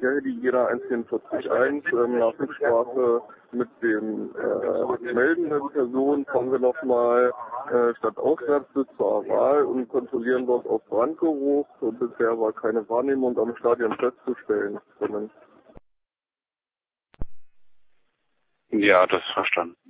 der Heli Jena 1441 nach Rücksprache mit dem meldenden Person kommen wir nochmal statt Auswärtssitz zur Wahl und kontrollieren dort auf Brandgeruch. Und bisher war keine Wahrnehmung am Stadion festzustellen. Ja, das ist verstanden.